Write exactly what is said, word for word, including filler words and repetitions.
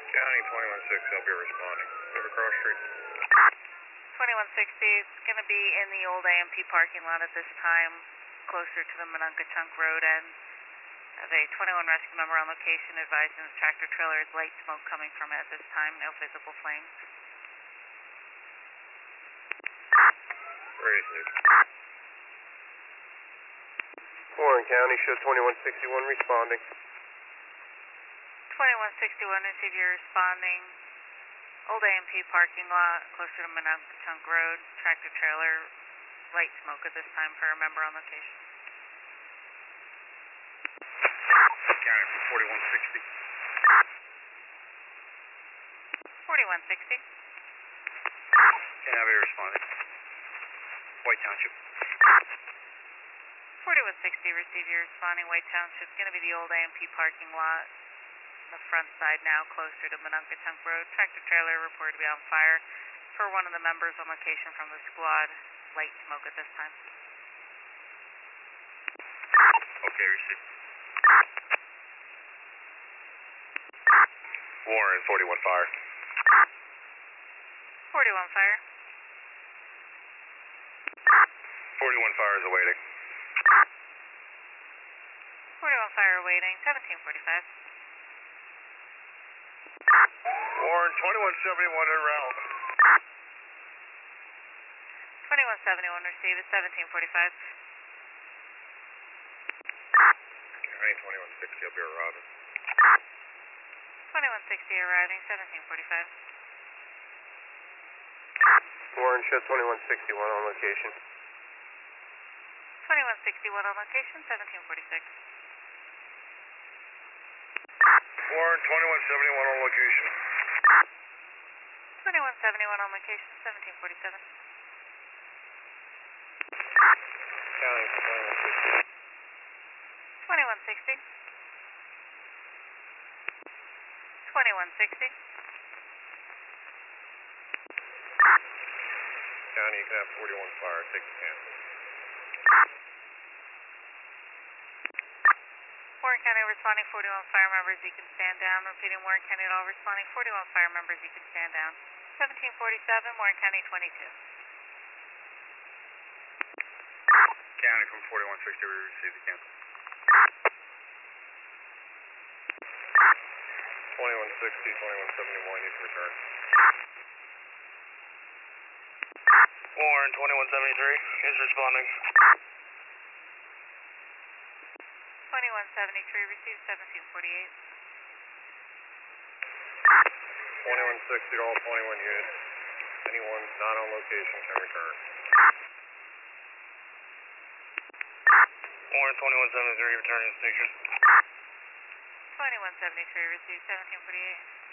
County twenty-one sixty, I'll be responding. Over Cross Street. twenty-one sixty, it's going to be in the old A M P parking lot at this time, closer to the Monunga-Chunk Road end. Have a twenty-one rescue member on location advising the tractor trailer is light smoke coming from it at this time, no visible flames. Received. Warren County, show twenty-one sixty-one responding. twenty-one sixty-one, receive your responding. Old A M P parking lot, closer to Monunga-Chunk Road, tractor trailer, light smoke at this time for a member on location. County from forty-one sixty. forty-one sixty. Can I be responding? White Township. forty-one sixty, receive your responding. White Township, going to be the old A M P parking lot. The front side now closer to Monunga-Chunk Road. Tractor trailer reported to be on fire. For one of the members on location from the squad, light smoke at this time. Okay, received. Warren, forty-one fire. forty-one fire. forty-one fire is awaiting. forty-one fire awaiting. seventeen forty-five. Warren, twenty-one seventy-one en route. twenty-one seventy-one receive at seventeen forty-five. County twenty-one sixty, I'll be arriving. twenty-one sixty arriving, seventeen forty-five. Warren, show twenty-one sixty-one on location. twenty-one sixty-one on location, seventeen forty-six. Warren, twenty-one seventy-one on location. twenty-one seventy-one on location, seventeen forty-seven. County twenty-one sixty. twenty-one sixty. twenty-one sixty. County, you can have forty-one fire. Take the stand. Warren County responding, forty-one fire members, you can stand down. Repeating, Warren County at all responding, forty-one fire members, you can stand down. seventeen forty-seven, Warren County twenty-two. County from forty-one sixty, we received the cancel. twenty-one sixty, twenty-one seventy-one, you can return. Warren, twenty-one seventy-three is responding. twenty-one seventy-three, received seventeen forty-eight. twenty-one sixty to all twenty-one units. Anyone not on location can return. Warren, twenty-one seventy-three, returning to station. twenty-one seventy-three, received seventeen forty-eight.